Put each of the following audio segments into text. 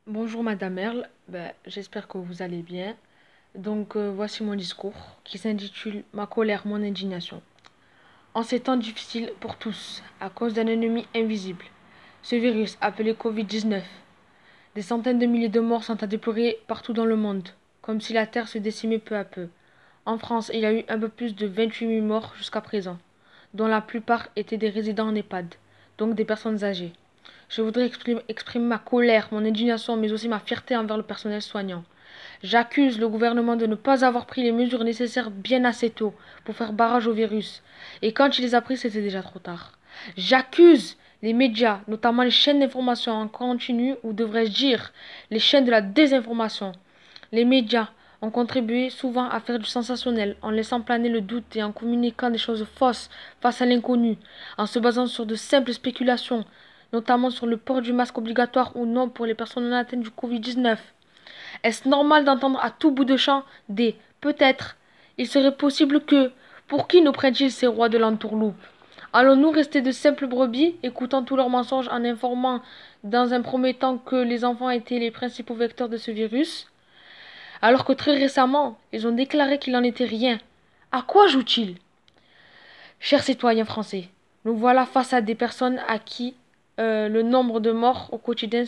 Bonjour Madame Merle, j'espère que vous allez bien. Voici mon discours qui s'intitule Ma colère, mon indignation. En ces temps difficiles pour tous, à cause d'un ennemi invisible, ce virus appelé Covid-19, des centaines de milliers de morts sont à déplorer partout dans le monde, comme si la Terre se décimait peu à peu. En France, il y a eu un peu plus de 28 000 morts jusqu'à présent, dont la plupart étaient des résidents en EHPAD, donc des personnes âgées. Je voudrais exprimer ma colère, mon indignation, mais aussi ma fierté envers le personnel soignant. J'accuse le gouvernement de ne pas avoir pris les mesures nécessaires bien assez tôt pour faire barrage au virus. Et quand il les a pris, c'était déjà trop tard. J'accuse les médias, notamment les chaînes d'information en continu, ou devrais-je dire les chaînes de la désinformation. Les médias ont contribué souvent à faire du sensationnel en laissant planer le doute et en communiquant des choses fausses face à l'inconnu, en se basant sur de simples spéculations, notamment sur le port du masque obligatoire ou non pour les personnes non atteintes du Covid-19. Est-ce normal d'entendre à tout bout de champ des peut-être? Il serait possible que. Pour qui nous prennent-ils ces rois de l'entourloupe? Allons-nous rester de simples brebis, écoutant tous leurs mensonges en informant dans un premier temps que les enfants étaient les principaux vecteurs de ce virus, alors que très récemment, ils ont déclaré qu'il n'en était rien? À quoi jouent-ils? Chers citoyens français, nous voilà face à des personnes à qui le nombre de morts au quotidien,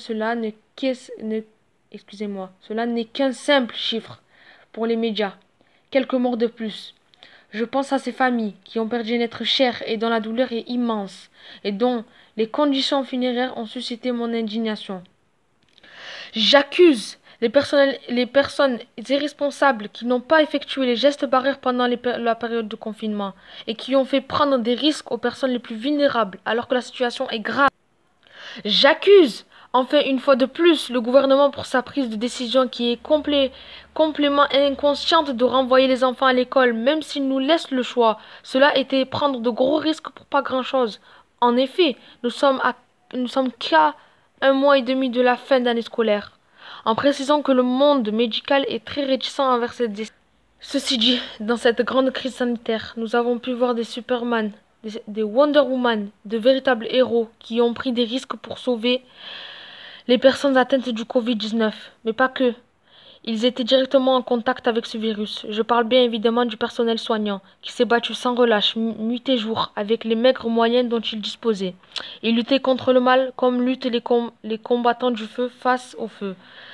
cela n'est qu'un simple chiffre pour les médias. Quelques morts de plus. Je pense à ces familles qui ont perdu un être cher et dont la douleur est immense et dont les conditions funéraires ont suscité mon indignation. J'accuse les personnes irresponsables qui n'ont pas effectué les gestes barrières pendant la période de confinement et qui ont fait prendre des risques aux personnes les plus vulnérables alors que la situation est grave. J'accuse enfin une fois de plus le gouvernement pour sa prise de décision qui est complètement inconsciente de renvoyer les enfants à l'école même s'ils nous laissent le choix. Cela était prendre de gros risques pour pas grand-chose. En effet, nous sommes qu'à un mois et demi de la fin d'année scolaire. En précisant que le monde médical est très réticent envers cette décision. Ceci dit, dans cette grande crise sanitaire, nous avons pu voir des Superman, des Wonder Woman, de véritables héros qui ont pris des risques pour sauver les personnes atteintes du Covid-19. Mais pas que. Ils étaient directement en contact avec ce virus. Je parle bien évidemment du personnel soignant, qui s'est battu sans relâche, nuit et jour, avec les maigres moyens dont il disposait. Il luttait contre le mal comme luttent les combattants du feu face au feu.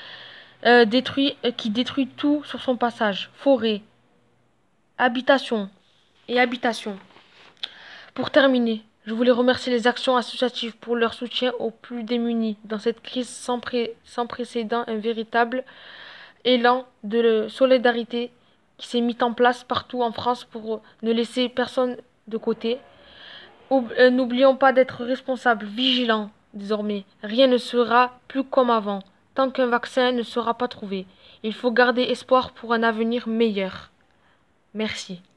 Qui détruit tout sur son passage. Forêt, habitation et habitation. Pour terminer, je voulais remercier les actions associatives pour leur soutien aux plus démunis dans cette crise sans précédent, un véritable élan de solidarité qui s'est mis en place partout en France pour ne laisser personne de côté. N'oublions pas d'être responsables, vigilants désormais. Rien ne sera plus comme avant, tant qu'un vaccin ne sera pas trouvé. Il faut garder espoir pour un avenir meilleur. Merci.